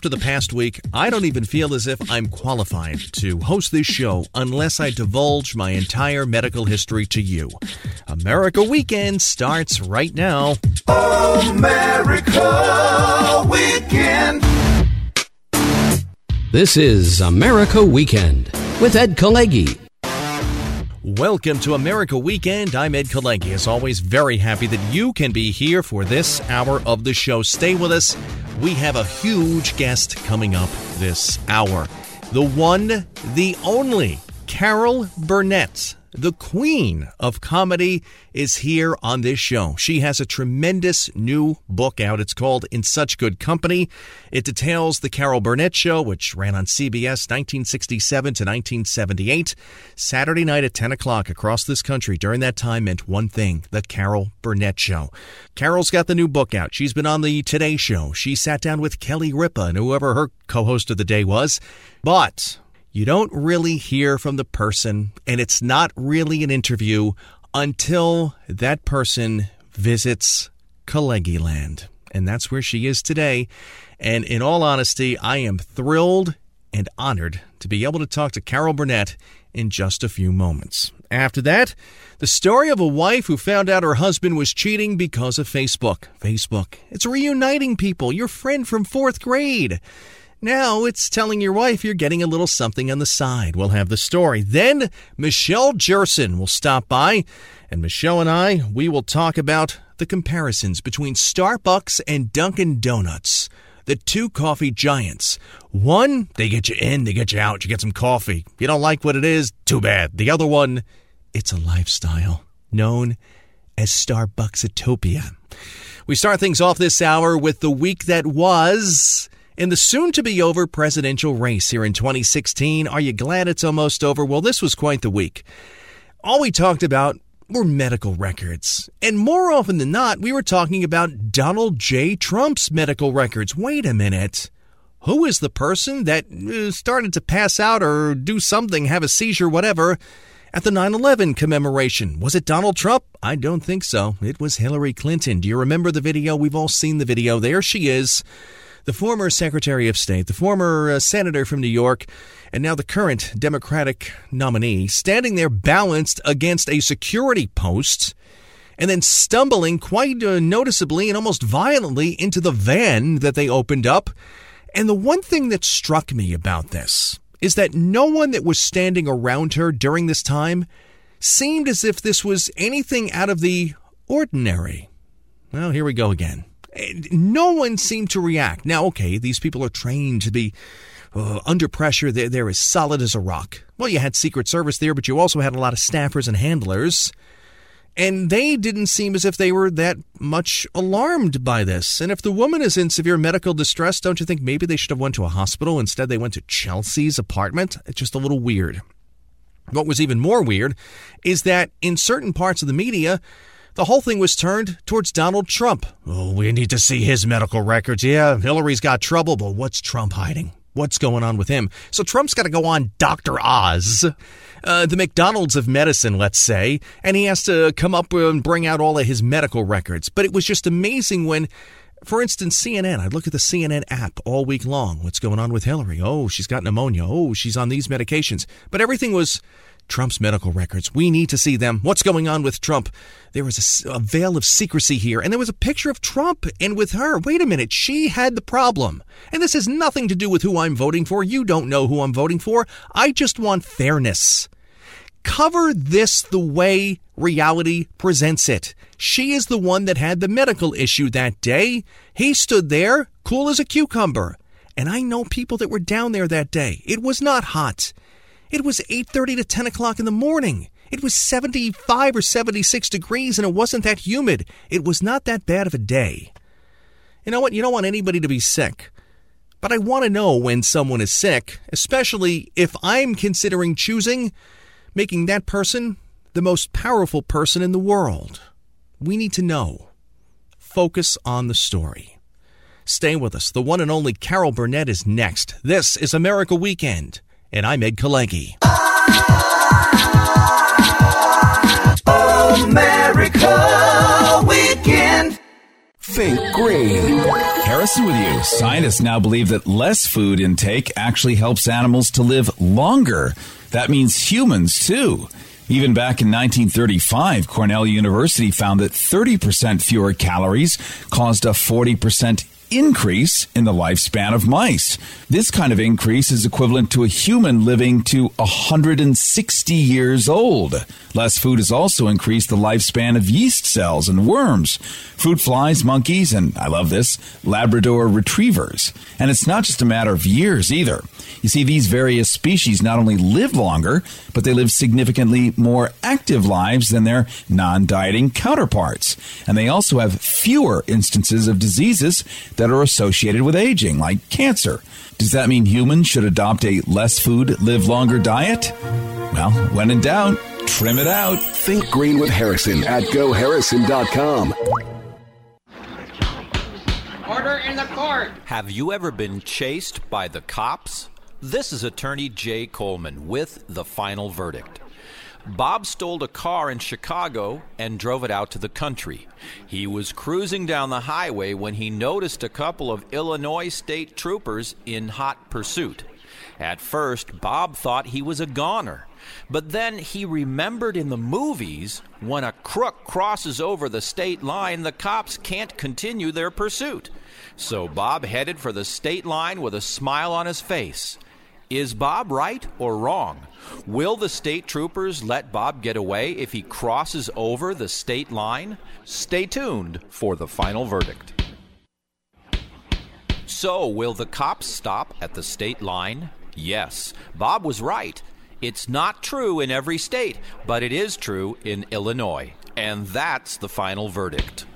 after the past week, I don't even feel as if I'm qualified to host this show unless I divulge my entire medical history to you. America Weekend starts right now. America Weekend. This is America Weekend with Ed Kalegi. Welcome to America Weekend. I'm Ed Kalegi. As always, very happy that you can be here for this hour of the show. Stay with us. We have a huge guest coming up this hour. The one, the only, Carol Burnett, the queen of comedy, is here on this show. She has a tremendous new book out. It's called In Such Good Company. It details the Carol Burnett Show, which ran on CBS 1967 to 1978. Saturday night at 10 o'clock across this country during that time meant one thing, the Carol Burnett Show. Carol's got the new book out. She's been on the Today Show. She sat down with Kelly Ripa and whoever her co-host of the day was. But you don't really hear from the person, and it's not really an interview until that person visits Kalegi Land. And that's where she is today. And in all honesty, I am thrilled and honored to be able to talk to Carol Burnett in just a few moments. After that, the story of a wife who found out her husband was cheating because of Facebook. Facebook, it's reuniting people, your friend from fourth grade. Now it's telling your wife you're getting a little something on the side. We'll have the story. Then Michelle Jerson will stop by, and Michelle and I, we will talk about the comparisons between Starbucks and Dunkin' Donuts, the two coffee giants. One, they get you in, they get you out, you get some coffee. You don't like what it is? Too bad. The other one, it's a lifestyle known as Starbucksitopia. We start things off this hour with the week that was in the soon-to-be-over presidential race here in 2016. Are you glad it's almost over? Well, this was quite the week. All we talked about were medical records. And more often than not, we were talking about Donald J. Trump's medical records. Wait a minute. Who is the person that started to pass out or do something, have a seizure, whatever, at the 9/11 commemoration? Was it Donald Trump? I don't think so. It was Hillary Clinton. Do you remember the video? We've all seen the video. There she is. The former Secretary of State, the former senator from New York, and now the current Democratic nominee, standing there balanced against a security post and then stumbling quite noticeably and almost violently into the van that they opened up. And the one thing that struck me about this is that no one that was standing around her during this time seemed as if this was anything out of the ordinary. Well, here we go again. No one seemed to react. Now, okay, these people are trained to be under pressure. They're as solid as a rock. Well, you had Secret Service there, but you also had a lot of staffers and handlers. And they didn't seem as if they were that much alarmed by this. And if the woman is in severe medical distress, don't you think maybe they should have went to a hospital? Instead, they went to Chelsea's apartment? It's just a little weird. What was even more weird is that in certain parts of the media, the whole thing was turned towards Donald Trump. Oh, we need to see his medical records. Yeah, Hillary's got trouble, but what's Trump hiding? What's going on with him? So Trump's got to go on Dr. Oz, the McDonald's of medicine, let's say, and he has to come up and bring out all of his medical records. But it was just amazing when, for instance, CNN, I'd look at the CNN app all week long. What's going on with Hillary? Oh, she's got pneumonia. Oh, she's on these medications. But everything was Trump's medical records. We need to see them. What's going on with Trump? There was a veil of secrecy here. And there was a picture of Trump and with her. Wait a minute. She had the problem. And this has nothing to do with who I'm voting for. You don't know who I'm voting for. I just want fairness. Cover this the way reality presents it. She is the one that had the medical issue that day. He stood there, cool as a cucumber. And I know people that were down there that day. It was not hot. It was 8:30 to 10 o'clock in the morning. It was 75 or 76 degrees, and it wasn't that humid. It was not that bad of a day. You know what? You don't want anybody to be sick. But I want to know when someone is sick, especially if I'm considering choosing making that person the most powerful person in the world. We need to know. Focus on the story. Stay with us. The one and only Carol Burnett is next. This is America Weekend. And I'm Ed Kalegi. America Weekend. Think Green. Harrison with you. Scientists now believe that less food intake actually helps animals to live longer. That means humans, too. Even back in 1935, Cornell University found that 30% fewer calories caused a 40% increase in the lifespan of mice. This kind of increase is equivalent to a human living to 160 years old. Less food has also increased the lifespan of yeast cells and worms, fruit flies, monkeys, and, I love this, Labrador retrievers. And it's not just a matter of years either. You see, these various species not only live longer, but they live significantly more active lives than their non-dieting counterparts. And they also have fewer instances of diseases that are associated with aging, like cancer. Does that mean humans should adopt a less food, live longer diet? Well, when in doubt, trim it out. Think Green with Harrison at GoHarrison.com. Order in the court. Have you ever been chased by the cops? This is attorney Jay Coleman with the final verdict. Bob stole a car in Chicago and drove it out to the country. He was cruising down the highway when he noticed a couple of Illinois state troopers in hot pursuit. At first, Bob thought he was a goner. But then he remembered in the movies, when a crook crosses over the state line, the cops can't continue their pursuit. So Bob headed for the state line with a smile on his face. Is Bob right or wrong? Will the state troopers let Bob get away if he crosses over the state line? Stay tuned for the final verdict. So, will the cops stop at the state line? Yes, Bob was right. It's not true in every state, but it is true in Illinois. And that's the final verdict.